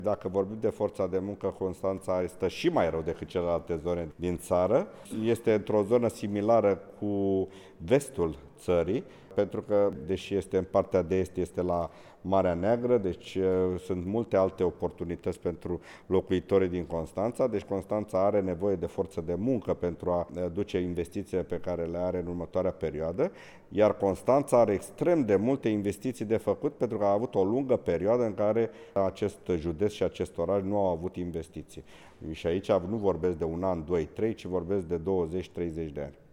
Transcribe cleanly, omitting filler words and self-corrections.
Dacă vorbim de forța de muncă, Constanța stă și mai rău decât celelalte zone din țară. Este într-o zonă similară cu vestul țării, pentru că, deși este în partea de est, este la Marea Neagră, deci sunt multe alte oportunități pentru locuitorii din Constanța. Deci Constanța are nevoie de forță de muncă pentru a duce investițiile pe care le are în următoarea perioadă, iar Constanța are extrem de multe investiții de făcut pentru că a avut o lungă perioadă în care acest județ și acest oraș nu au avut investiții. Și aici nu vorbesc de un an, doi, trei, ci vorbesc de 20-30 de ani.